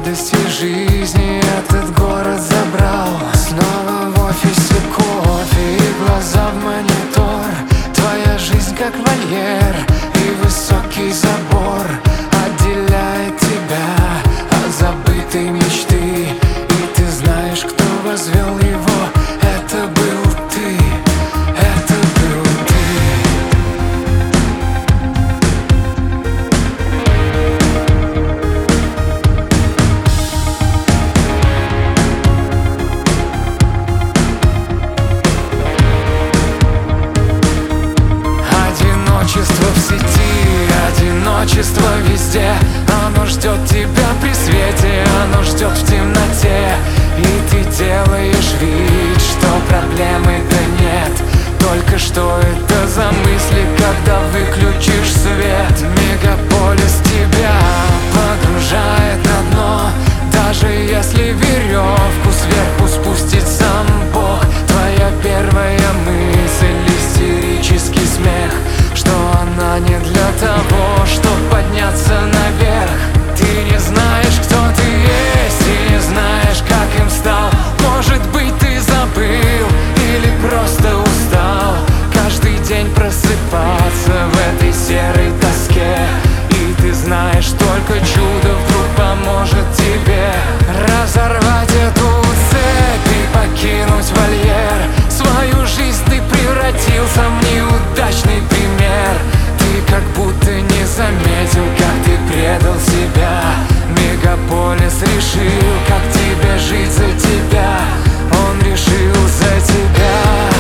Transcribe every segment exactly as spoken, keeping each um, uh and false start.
радости жизни этот город забрал. Снова в офисе кофе и глаза в монитор. Твоя жизнь как вольер, и высокий забор отделяет тебя от забытой мечты. И ты знаешь, кто возвел его. Это был ты, это был ты. Одиночество в сети, одиночество везде. Оно ждет тебя при свете, оно ждет в темноте. И ты делаешь вид, что проблемы-то нет. Только что это за мысли, когда выключишь свет. Мегаполис тебя погружает на дно. Даже если веревку сверху спустит сам Бог. Твоя первая мысль — истерический смех, что она не для того, чтобы подняться наверх. Ты не знаешь, кто ты есть, и не знаешь, как им стал. Может быть, ты забыл или просто устал каждый день просыпаться в этой серой тоске. И ты знаешь, только чудо вдруг поможет тебе разорвать эту цепь и покинуть вольер. Свою жизнь ты превратился в неудачный пример. Ты как будто не заметил, как ты предал себя. Мегаполис решил, как тебе жить за тебя. Он решил за тебя.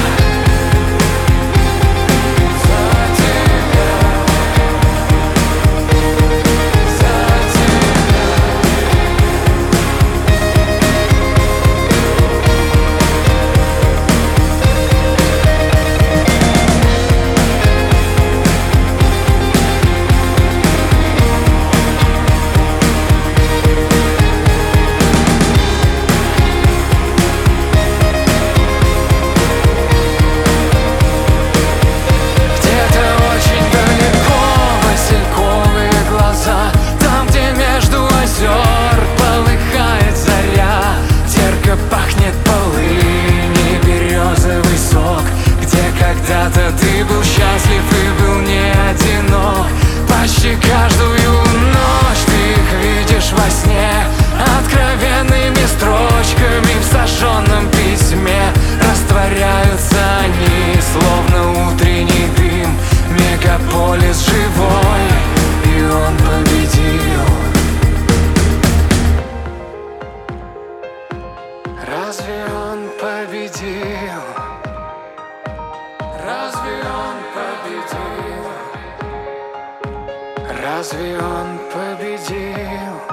Когда-то ты был счастлив и был не одинок. Почти каждую ночь ты их видишь во сне. Откровенными строчками в сожженном письме растворяются они, словно утренний дым. Мегаполис живой, и он победил. Разве он победил? Разве он победил? Разве он победил?